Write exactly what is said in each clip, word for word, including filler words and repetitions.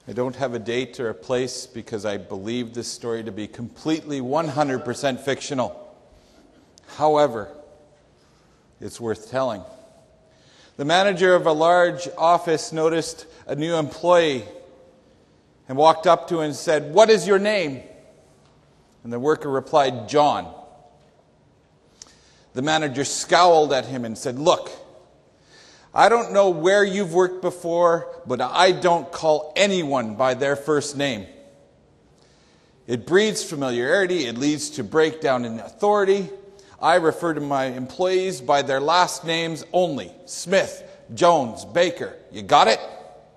I don't have a date or a place because I believe this story to be completely one hundred percent fictional. However, it's worth telling. The manager of a large office noticed a new employee and walked up to him and said, "What is your name?" And the worker replied, "John." The manager scowled at him and said, "Look, I don't know where you've worked before, but I don't call anyone by their first name. It breeds familiarity. It leads to breakdown in authority. I refer to my employees by their last names only. Smith, Jones, Baker. You got it?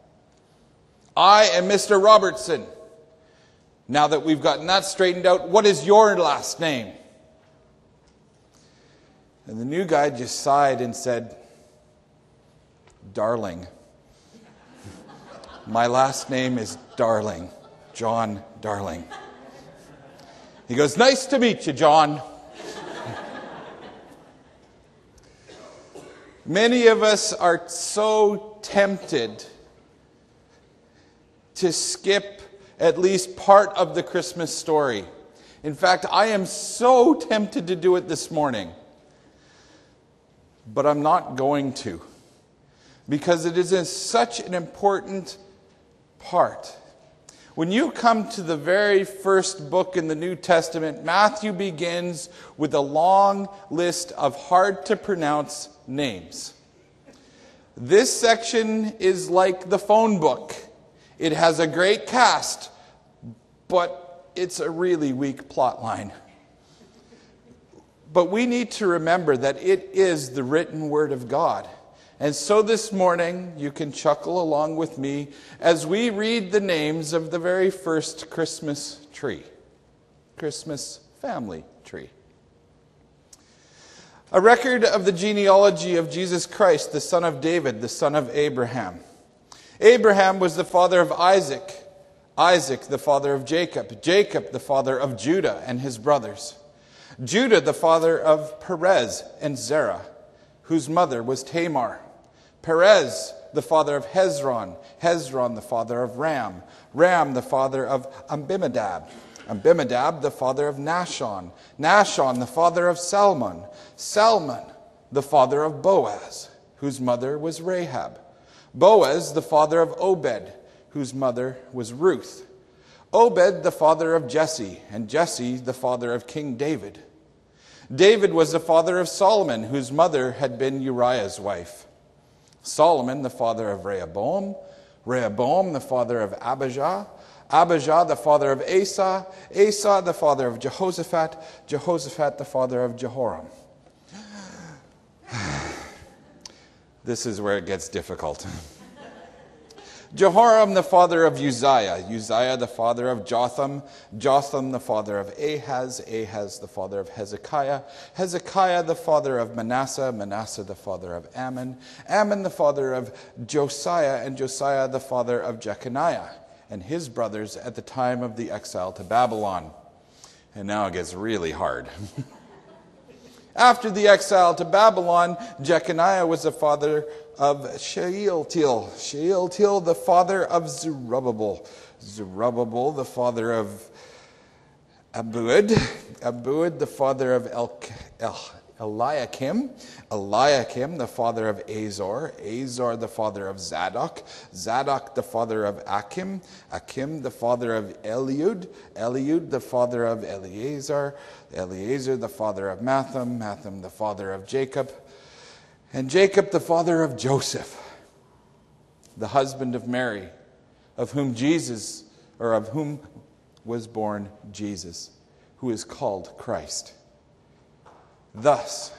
I am Mister Robertson. Now that we've gotten that straightened out, what is your last name?" And the new guy just sighed and said, "Darling. My last name is Darling. John Darling." He goes, "Nice to meet you, John." Many of us are so tempted to skip at least part of the Christmas story. In fact, I am so tempted to do it this morning. But I'm not going to. Because it is such an important part. When you come to the very first book in the New Testament, Matthew begins with a long list of hard-to-pronounce names. This section is like the phone book. It has a great cast, but it's a really weak plot line. But we need to remember that it is the written word of God. And so this morning, you can chuckle along with me as we read the names of the very first Christmas tree. Christmas family tree. A record of the genealogy of Jesus Christ, the son of David, the son of Abraham. Abraham was the father of Isaac. Isaac, the father of Jacob. Jacob, the father of Judah and his brothers. Judah, the father of Perez and Zerah, whose mother was Tamar. Perez, the father of Hezron. Hezron, the father of Ram. Ram, the father of Amminadab. Amminadab, the father of Nahshon. Nahshon, the father of Salmon. Salmon, the father of Boaz, whose mother was Rahab. Boaz, the father of Obed, whose mother was Ruth. Obed, the father of Jesse, and Jesse, the father of King David. David was the father of Solomon, whose mother had been Uriah's wife. Solomon, the father of Rehoboam. Rehoboam, the father of Abijah. Abijah, the father of Asa. Asa, the father of Jehoshaphat. Jehoshaphat, the father of Jehoram. This is where it gets difficult. Jehoram, the father of Uzziah. Uzziah, the father of Jotham. Jotham, the father of Ahaz. Ahaz, the father of Hezekiah. Hezekiah, the father of Manasseh. Manasseh, the father of Ammon. Ammon, the father of Josiah. And Josiah, the father of Jeconiah and his brothers at the time of the exile to Babylon. And now it gets really hard. After the exile to Babylon, Jeconiah was the father of Shealtiel. Shealtiel, the father of Zerubbabel. Zerubbabel, the father of Abiud. Abiud, the father of El- El- Eliakim. Eliakim, the father of Azor. Azor, the father of Zadok. Zadok, the father of Achim. Achim, the father of Eliud. Eliud, the father of Eleazar. Eleazar, the father of Matham. Matham, the father of Jacob. And Jacob, the father of Joseph, the husband of Mary, of whom Jesus, or of whom was born Jesus, who is called Christ. Thus,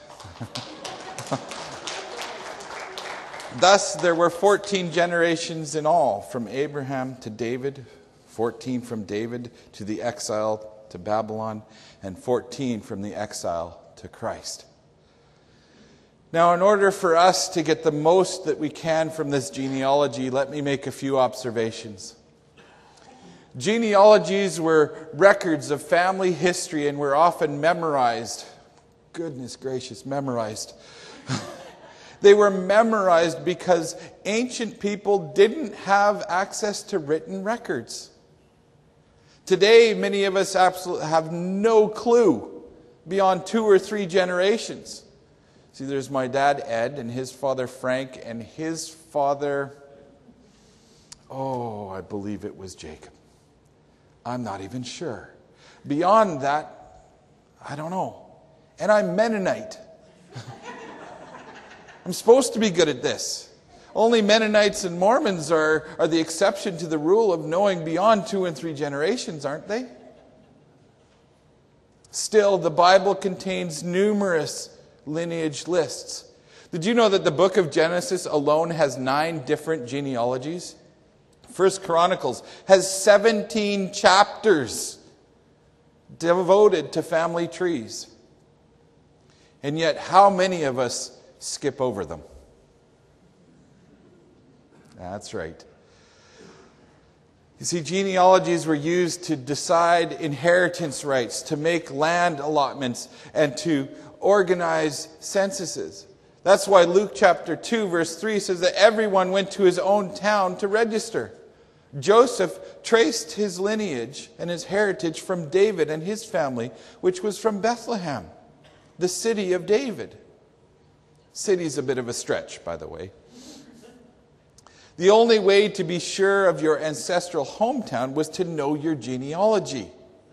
thus there were fourteen generations in all, from Abraham to David, fourteen from David to the exile to Babylon, and fourteen from the exile to Christ. Now, in order for us to get the most that we can from this genealogy, let me make a few observations. Genealogies were records of family history and were often memorized. Goodness gracious, memorized. They were memorized because ancient people didn't have access to written records. Today, many of us absolutely have no clue beyond two or three generations. See, there's my dad, Ed, and his father, Frank, and his father, oh, I believe it was Jacob. I'm not even sure. Beyond that, I don't know. And I'm Mennonite. I'm supposed to be good at this. Only Mennonites and Mormons are, are the exception to the rule of knowing beyond two and three generations, aren't they? Still, the Bible contains numerous lineage lists. Did you know that the book of Genesis alone has nine different genealogies? First Chronicles has seventeen chapters devoted to family trees. And yet, how many of us skip over them? That's right. You see, genealogies were used to decide inheritance rights, to make land allotments, and to organize censuses. That's why Luke chapter two, verse three says that everyone went to his own town to register. Joseph traced his lineage and his heritage from David and his family, which was from Bethlehem, the city of David. City's a bit of a stretch, by the way. The only way to be sure of your ancestral hometown was to know your genealogy.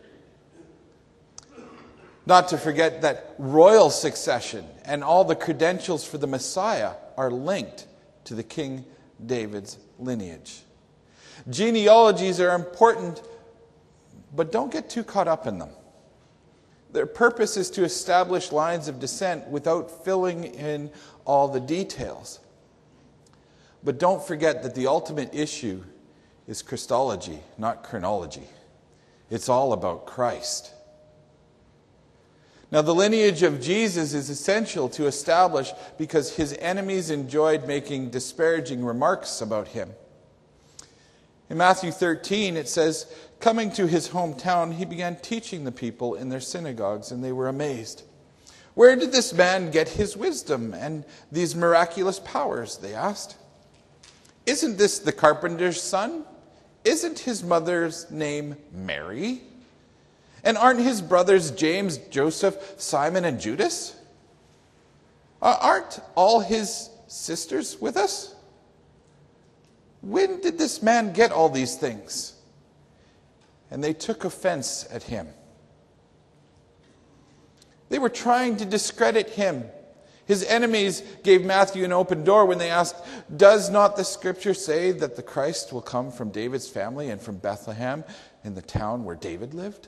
Not to forget that royal succession and all the credentials for the Messiah are linked to the King David's lineage. Genealogies are important, but don't get too caught up in them. Their purpose is to establish lines of descent without filling in all the details. But don't forget that the ultimate issue is Christology, not chronology. It's all about Christ. Now, the lineage of Jesus is essential to establish because his enemies enjoyed making disparaging remarks about him. In Matthew thirteen, it says, coming to his hometown, he began teaching the people in their synagogues, and they were amazed. Where did this man get his wisdom and these miraculous powers? They asked. Isn't this the carpenter's son? Isn't his mother's name Mary? And aren't his brothers James, Joseph, Simon, and Judas? Uh, aren't all his sisters with us? When did this man get all these things? And they took offense at him. They were trying to discredit him. His enemies gave Matthew an open door when they asked, does not the scripture say that the Christ will come from David's family and from Bethlehem in the town where David lived?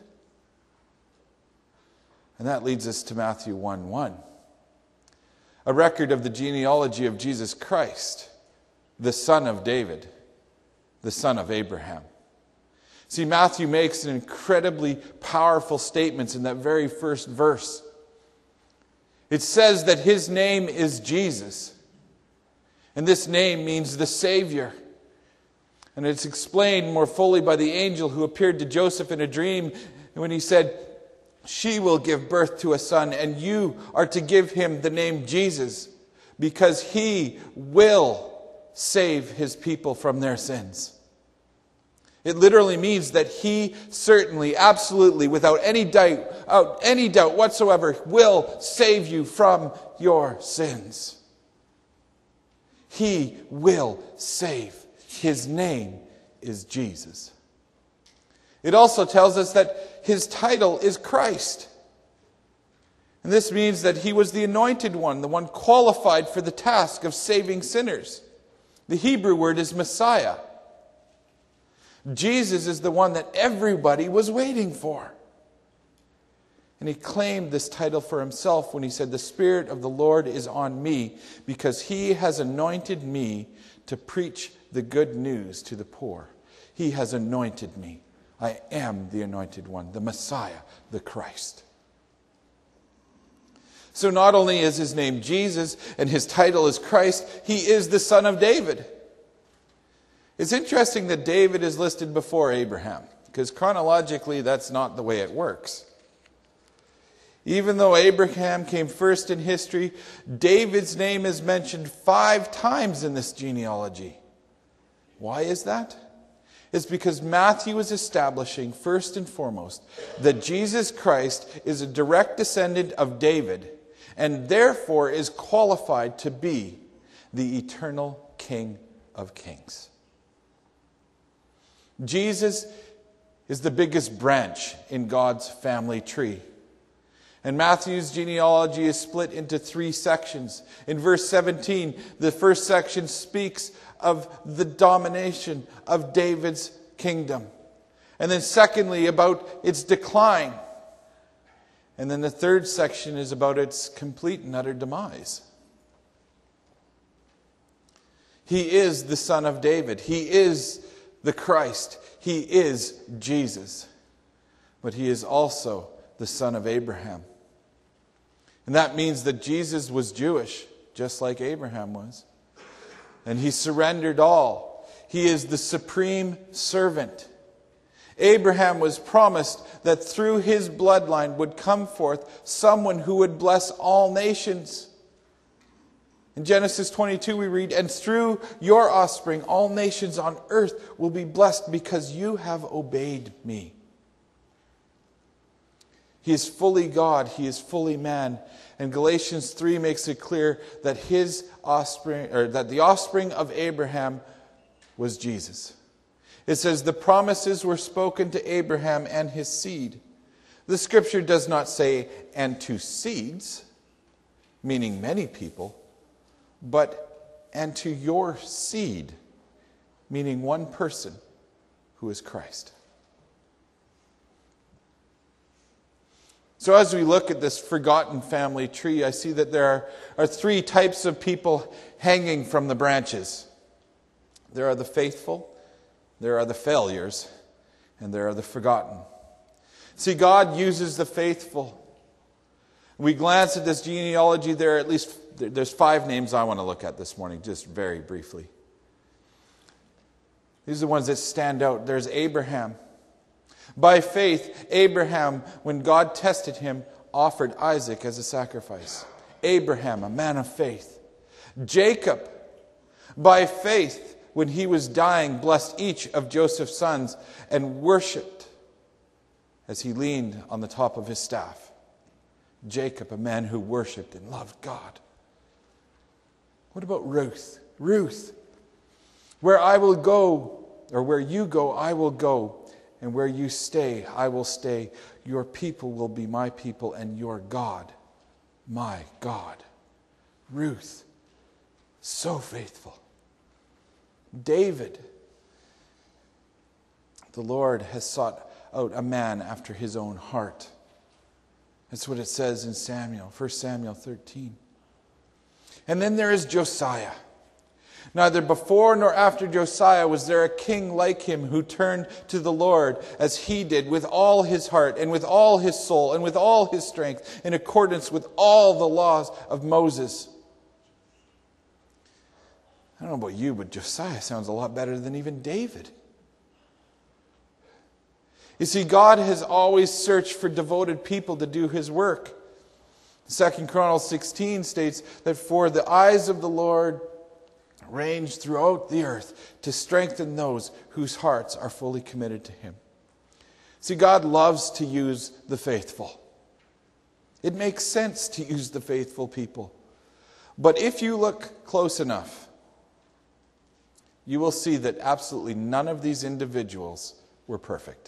And that leads us to Matthew one one, a record of the genealogy of Jesus Christ, the son of David, the son of Abraham. See, Matthew makes an incredibly powerful statement in that very first verse. It says that his name is Jesus. And this name means the Savior. And it's explained more fully by the angel who appeared to Joseph in a dream when he said, she will give birth to a son, and you are to give him the name Jesus, because he will save his people from their sins. It literally means that he certainly, absolutely, without any doubt, without any doubt whatsoever, will save you from your sins. He will save. His name is Jesus. It also tells us that his title is Christ. And this means that he was the anointed one, the one qualified for the task of saving sinners. The Hebrew word is Messiah. Jesus is the one that everybody was waiting for. And he claimed this title for himself when he said, the Spirit of the Lord is on me, because he has anointed me to preach the good news to the poor. He has anointed me. I am the anointed one, the Messiah, the Christ. So not only is his name Jesus and his title is Christ, he is the son of David. It's interesting that David is listed before Abraham, because chronologically that's not the way it works. Even though Abraham came first in history, David's name is mentioned five times in this genealogy. Why is that? It's because Matthew is establishing, first and foremost, that Jesus Christ is a direct descendant of David and therefore is qualified to be the eternal King of Kings. Jesus is the biggest branch in God's family tree. And Matthew's genealogy is split into three sections. In verse seventeen, the first section speaks of the domination of David's kingdom. And then secondly, about its decline. And then the third section is about its complete and utter demise. He is the Son of David. He is the Christ. He is Jesus. But he is also the son of Abraham. And that means that Jesus was Jewish, just like Abraham was. And he surrendered all. He is the supreme servant. Abraham was promised that through his bloodline would come forth someone who would bless all nations. In Genesis twenty-two we read, "And through your offspring all nations on earth will be blessed because you have obeyed me." He is fully God, he is fully man. And Galatians three makes it clear that his offspring, or that the offspring of Abraham was Jesus. It says the promises were spoken to Abraham and his seed. The scripture does not say, "and to seeds," meaning many people, but "and to your seed," meaning one person, who is Christ. So as we look at this forgotten family tree, I see that there are, are three types of people hanging from the branches. There are the faithful, there are the failures, and there are the forgotten. See, God uses the faithful. We glance at this genealogy, there are at least there's five names I want to look at this morning, just very briefly. These are the ones that stand out. There's Abraham. By faith, Abraham, when God tested him, offered Isaac as a sacrifice. Abraham, a man of faith. Jacob, by faith, when he was dying, blessed each of Joseph's sons and worshipped as he leaned on the top of his staff. Jacob, a man who worshipped and loved God. What about Ruth? Ruth, where I will go, or where you go, I will go. And where you stay, I will stay. Your people will be my people, and your God, my God. Ruth, so faithful. David, the Lord has sought out a man after his own heart. That's what it says in Samuel, First Samuel thirteen. And then there is Josiah. Neither before nor after Josiah was there a king like him who turned to the Lord as he did, with all his heart and with all his soul and with all his strength, in accordance with all the laws of Moses. I don't know about you, but Josiah sounds a lot better than even David. You see, God has always searched for devoted people to do his work. Second Chronicles sixteen states that for the eyes of the Lord range throughout the earth to strengthen those whose hearts are fully committed to him. See, God loves to use the faithful. It makes sense to use the faithful people. But if you look close enough, you will see that absolutely none of these individuals were perfect.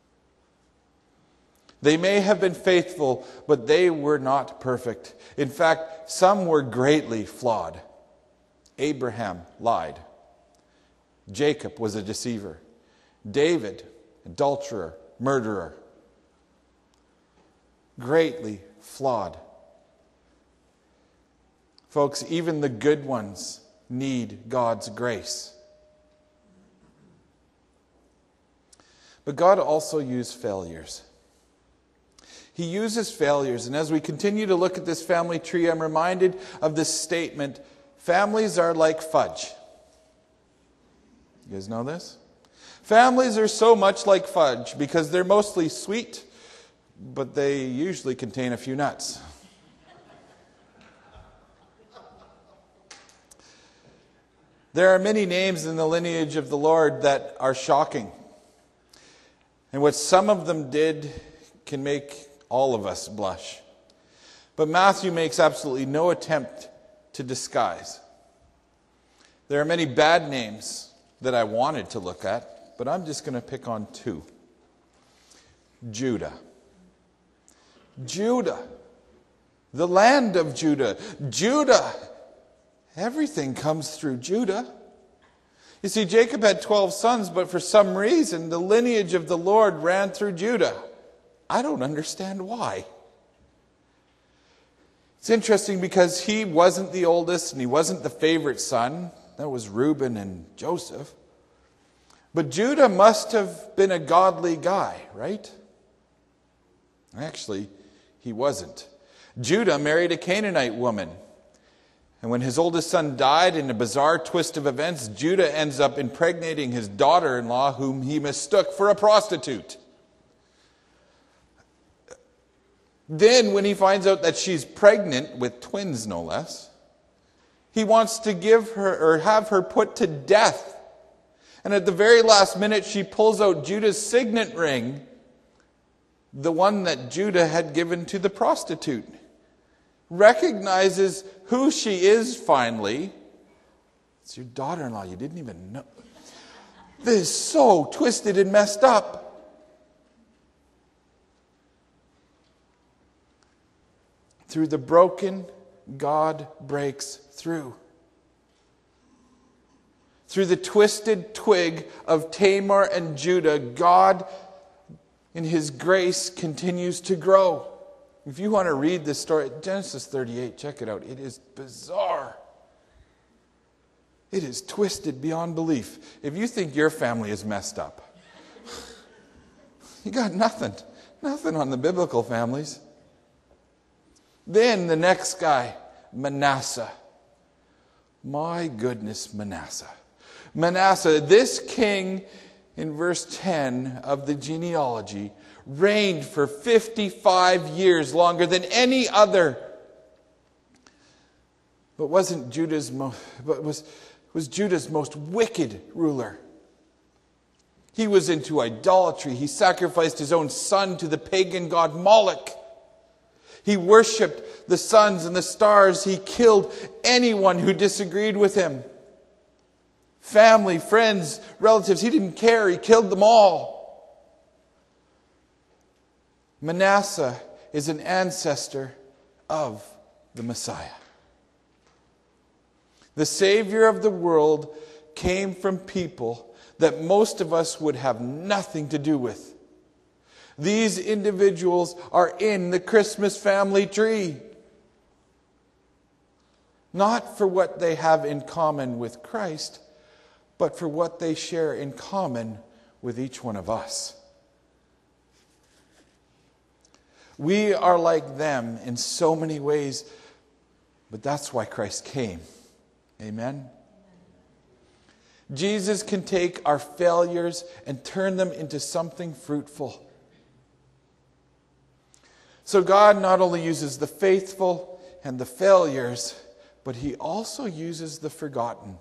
They may have been faithful, but they were not perfect. In fact, some were greatly flawed. Abraham lied. Jacob was a deceiver. David, adulterer, murderer. Greatly flawed. Folks, even the good ones need God's grace. But God also used failures. He uses failures, and as we continue to look at this family tree, I'm reminded of this statement: families are like fudge. You guys know this? Families are so much like fudge because they're mostly sweet, but they usually contain a few nuts. There are many names in the lineage of the Lord that are shocking. And what some of them did can make all of us blush. But Matthew makes absolutely no attempt to disguise. There are many bad names that I wanted to look at, but I'm just going to pick on two. Judah. Judah. The land of Judah. Judah. Everything comes through Judah. You see, Jacob had twelve sons, but for some reason, the lineage of the Lord ran through Judah. I don't understand why. It's interesting because he wasn't the oldest and he wasn't the favorite son. That was Reuben and Joseph. But Judah must have been a godly guy, right? Actually, he wasn't. Judah married a Canaanite woman. And when his oldest son died, in a bizarre twist of events, Judah ends up impregnating his daughter-in-law, whom he mistook for a prostitute. Then, when he finds out that she's pregnant, with twins no less, he wants to give her, or have her put to death. And at the very last minute, she pulls out Judah's signet ring, the one that Judah had given to the prostitute. Recognizes who she is finally. It's your daughter-in-law. You didn't even know. This is so twisted and messed up. Through the broken, God breaks through. Through the twisted twig of Tamar and Judah, God, in His grace, continues to grow. If you want to read this story, Genesis thirty-eight, check it out. It is bizarre. It is twisted beyond belief. If you think your family is messed up, you got nothing. Nothing on the biblical families. Then the next guy, Manasseh. My goodness, Manasseh. Manasseh, this king in verse ten of the genealogy, reigned for fifty-five years, longer than any other. But wasn't Judah's most, but was, was Judah's most wicked ruler. He was into idolatry. He sacrificed his own son to the pagan god Moloch. He worshipped the suns and the stars. He killed anyone who disagreed with him. Family, friends, relatives, he didn't care. He killed them all. Manasseh is an ancestor of the Messiah. The Savior of the world came from people that most of us would have nothing to do with. These individuals are in the Christmas family tree. Not for what they have in common with Christ, but for what they share in common with each one of us. We are like them in so many ways, but that's why Christ came. Amen? Jesus can take our failures and turn them into something fruitful. So God not only uses the faithful and the failures, but He also uses the forgotten.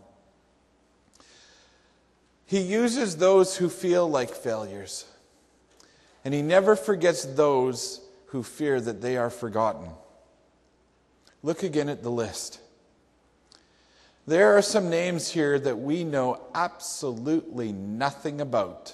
He uses those who feel like failures, and He never forgets those who fear that they are forgotten. Look again at the list. There are some names here that we know absolutely nothing about.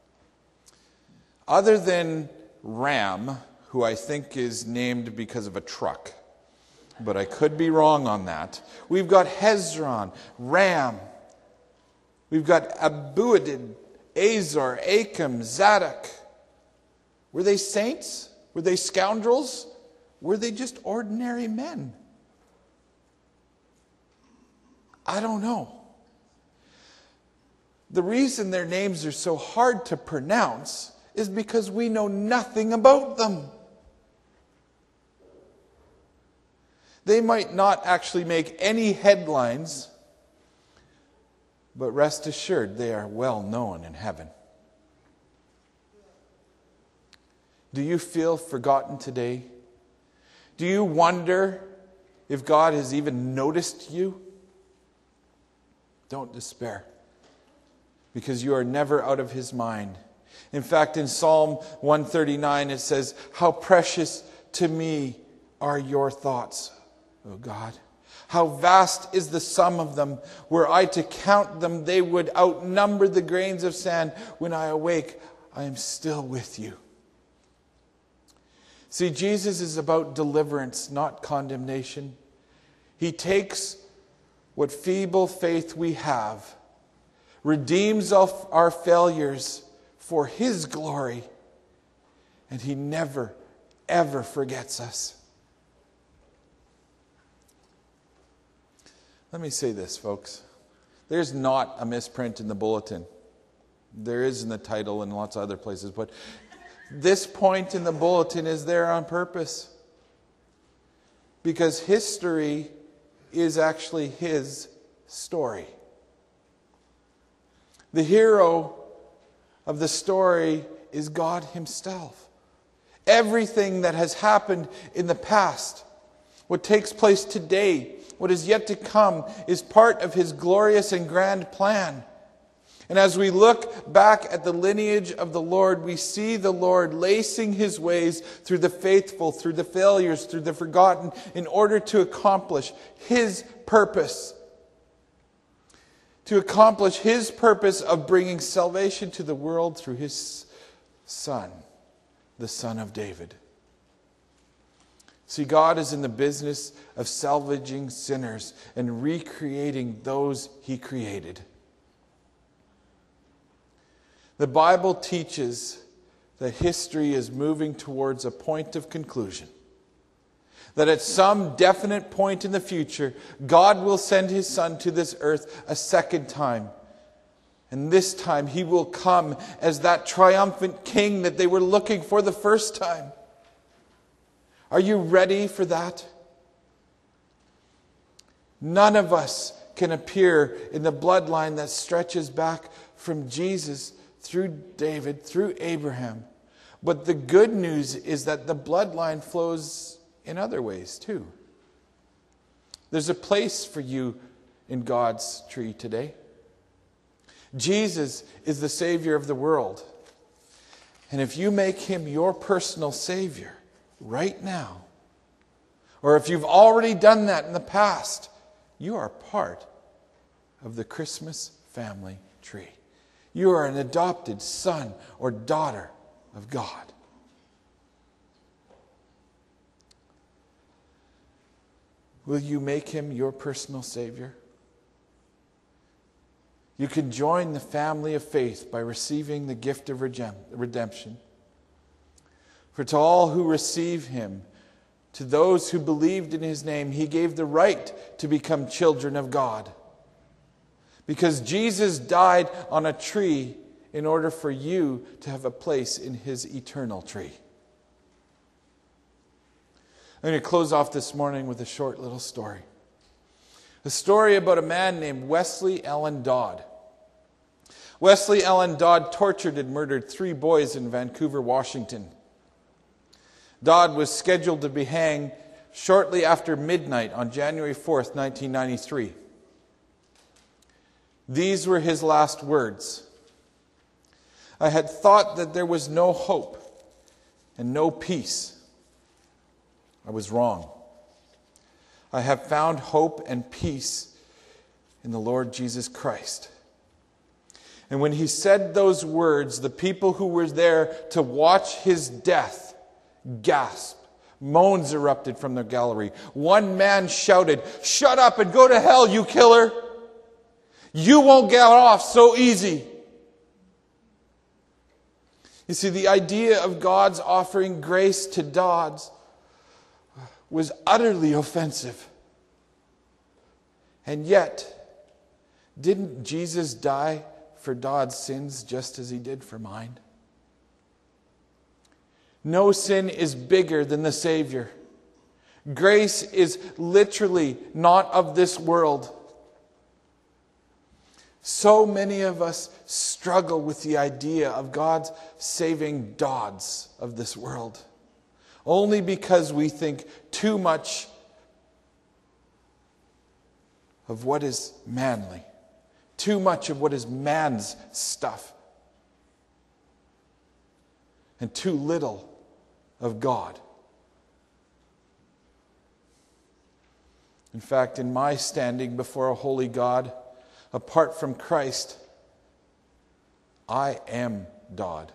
Other than Ram, who I think is named because of a truck. But I could be wrong on that. We've got Hezron, Ram. We've got Abuadid, Azor, Achim, Zadok. Were they saints? Were they scoundrels? Were they just ordinary men? I don't know. The reason their names are so hard to pronounce is because we know nothing about them. They might not actually make any headlines, but rest assured they are well known in heaven. Do you feel forgotten today? Do you wonder if God has even noticed you? Don't despair, because you are never out of His mind. In fact, in Psalm one thirty-nine, it says, "How precious to me are your thoughts, O God. How vast is the sum of them. Were I to count them, they would outnumber the grains of sand. When I awake, I am still with you." See, Jesus is about deliverance, not condemnation. He takes what feeble faith we have, redeems our failures for His glory, and He never, ever forgets us. Let me say this, folks. There's not a misprint in the bulletin. There is in the title and lots of other places, but this point in the bulletin is there on purpose. Because history is actually His story. The hero of the story is God Himself. Everything that has happened in the past, what takes place today, what is yet to come, is part of His glorious and grand plan. And as we look back at the lineage of the Lord, we see the Lord lacing His ways through the faithful, through the failures, through the forgotten, in order to accomplish His purpose. To accomplish His purpose of bringing salvation to the world through His Son, the Son of David. See, God is in the business of salvaging sinners and recreating those He created. The Bible teaches that history is moving towards a point of conclusion. That at some definite point in the future, God will send His Son to this earth a second time. And this time He will come as that triumphant King that they were looking for the first time. Are you ready for that? None of us can appear in the bloodline that stretches back from Jesus through David, through Abraham. But the good news is that the bloodline flows in other ways too. There's a place for you in God's tree today. Jesus is the Savior of the world. And if you make Him your personal Savior right now, or if you've already done that in the past, you are part of the Christmas family tree. You are an adopted son or daughter of God. Will you make Him your personal Savior? You can join the family of faith by receiving the gift of redemption. For to all who receive Him, to those who believed in His name, He gave the right to become children of God. Because Jesus died on a tree in order for you to have a place in His eternal tree. I'm going to close off this morning with a short little story. A story about a man named Wesley Allen Dodd. Wesley Allen Dodd tortured and murdered three boys in Vancouver, Washington. Dodd was scheduled to be hanged shortly after midnight on January fourth, nineteen ninety-three. These were his last words. "I had thought that there was no hope and no peace. I was wrong. I have found hope and peace in the Lord Jesus Christ." And when he said those words, the people who were there to watch his death gasped. Moans erupted from the gallery. One man shouted, "Shut up and go to hell, you killer! You won't get off so easy." You see, the idea of God's offering grace to Dodds was utterly offensive. And yet, didn't Jesus die for Dodd's sins just as He did for mine? No sin is bigger than the Savior. Grace is literally not of this world. So many of us struggle with the idea of God saving dods of this world, only because we think too much of what is manly, too much of what is man's stuff, and too little of God. In fact, in my standing before a holy God, apart from Christ, I am Dodd.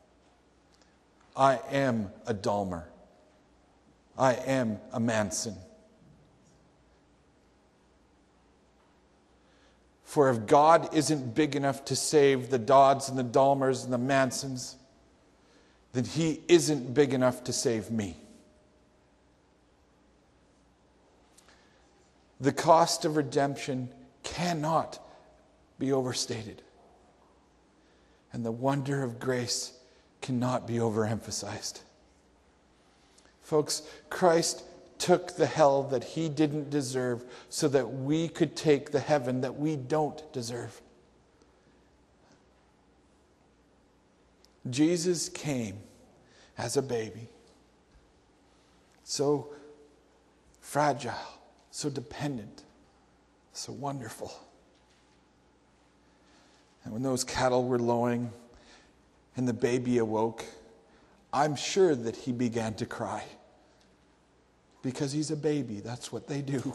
I am a Dahmer. I am a Manson. For if God isn't big enough to save the Dodds and the Dahmers and the Mansons, then He isn't big enough to save me. The cost of redemption cannot be overstated. And the wonder of grace cannot be overemphasized. Folks, Christ took the hell that He didn't deserve so that we could take the heaven that we don't deserve. Jesus came as a baby, so fragile, so dependent, so wonderful. And when those cattle were lowing and the baby awoke, I'm sure that he began to cry. Because he's a baby, that's what they do.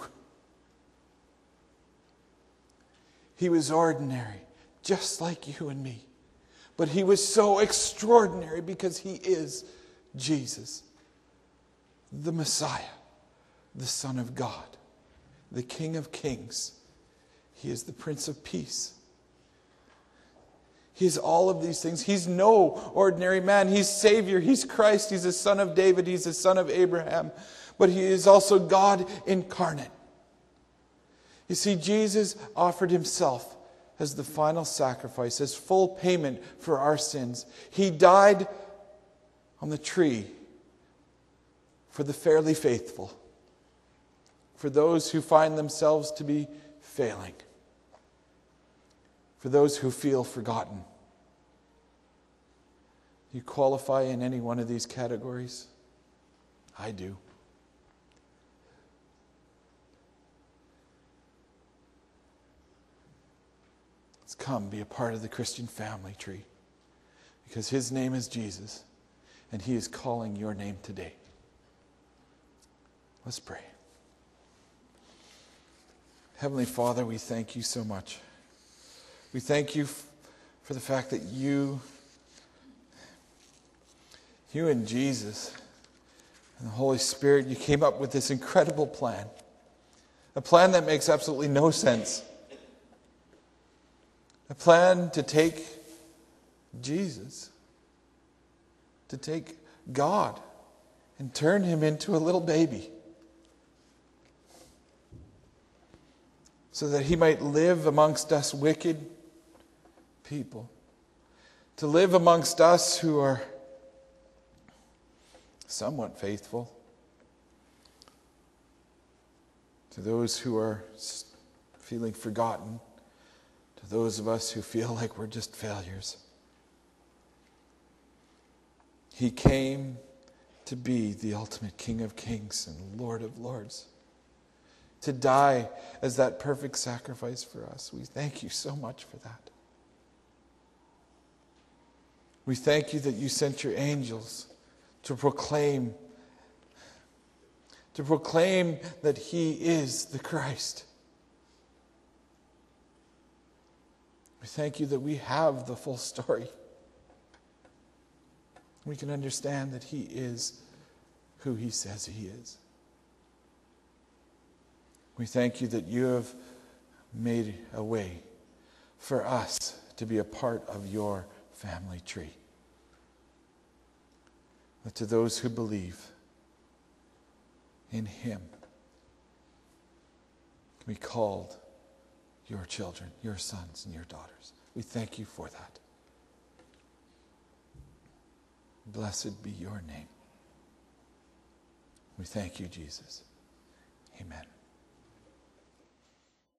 He was ordinary, just like you and me. But he was so extraordinary because he is Jesus, the Messiah, the Son of God, the King of Kings. He is the Prince of Peace. He is all of these things. He's no ordinary man. He's Savior. He's Christ. He's the Son of David. He's the Son of Abraham. But He is also God incarnate. You see, Jesus offered Himself as the final sacrifice, as full payment for our sins. He died on the tree for the fairly faithful, for those who find themselves to be failing, for those who feel forgotten. You qualify in any one of these categories? I do. Let's come be a part of the Christian family tree, because His name is Jesus, and He is calling your name today. Let's pray. Heavenly Father, we thank You so much. We thank You f- for the fact that You, You and Jesus and the Holy Spirit, You came up with this incredible plan. A plan that makes absolutely no sense. A plan to take Jesus, to take God and turn Him into a little baby so that He might live amongst us wicked people, to live amongst us who are somewhat faithful, to those who are feeling forgotten, to those of us who feel like we're just failures. He came to be the ultimate King of Kings and Lord of Lords, to die as that perfect sacrifice for us. We thank You so much for that. We thank You that You sent Your angels to proclaim, to proclaim that He is the Christ. We thank You that we have the full story. We can understand that He is who He says He is. We thank You that You have made a way for us to be a part of Your family tree. That to those who believe in Him can be called Your children, Your sons and Your daughters. We thank You for that. Blessed be Your name. We thank You, Jesus. Amen.